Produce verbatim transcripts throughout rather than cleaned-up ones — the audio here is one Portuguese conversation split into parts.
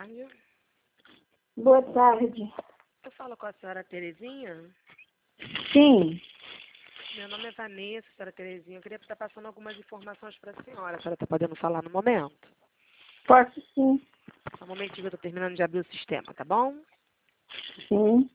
tarde. Boa tarde. Eu falo com a senhora Terezinha. Sim. Meu nome é Vanessa, senhora Terezinha. Eu queria estar passando algumas informações para a senhora. A senhora está podendo falar no momento? Posso sim. Só um momentinho que eu estou terminando de abrir o sistema, tá bom? Sim.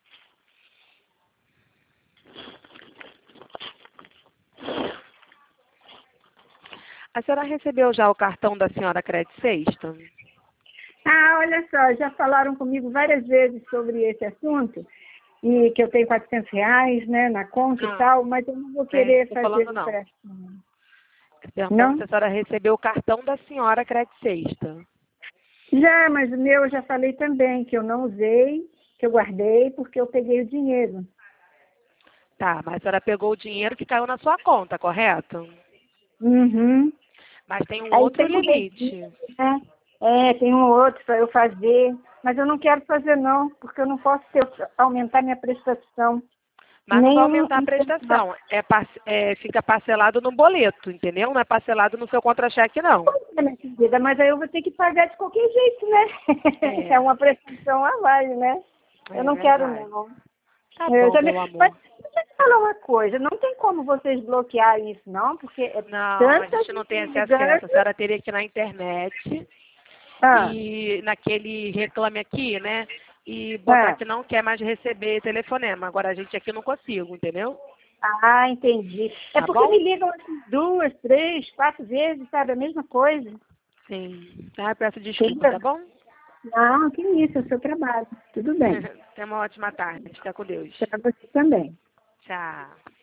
A senhora recebeu já o cartão da senhora Crédito Sexta? Ah, olha só, já falaram comigo várias vezes sobre esse assunto, e que eu tenho quatrocentos reais, né, na conta Não, e tal, mas eu não vou bem, querer estou fazer falando não. empréstimo. Perguntando Não? se a senhora recebeu o cartão da senhora Crédito Sexta. Já, mas o meu eu já falei também, que eu não usei, que eu guardei, porque eu peguei o dinheiro. Tá, mas a senhora pegou o dinheiro que caiu na sua conta, correto? Uhum. Mas tem um Aí outro tem um limite. registro, né? É, tem um outro para eu fazer, mas eu não quero fazer não, porque eu não posso ter, aumentar minha prestação. Mas não Nem vai um, aumentar a um centavo. prestação. É, parce- é, fica parcelado no boleto, entendeu? Não é parcelado no seu contra-cheque, não. É, minha querida, mas aí eu vou ter que pagar de qualquer jeito, né? É, É uma prestação a mais, né? Eu é não quero verdade. não. Tá Eu bom, já me... meu amor. Mas deixa eu te falar uma coisa, não tem como vocês bloquear isso, não, porque é Não, a tanta gente não gente tem me esse acesso. A ligando. senhora teria que ir na internet Ah, e naquele reclame aqui, né? E botar ah, que não quer mais receber telefonema. Agora a gente aqui não consigo, entendeu? ah, entendi. É Tá porque bom? me ligam assim, duas, três, quatro vezes, sabe? A mesma coisa. Sim. Tá, eu peço desculpa, Entendeu? tá bom? Não, que isso, é o seu trabalho. Tudo bem. Tenha uma ótima tarde. Fica com Deus. Para você também. Tchau.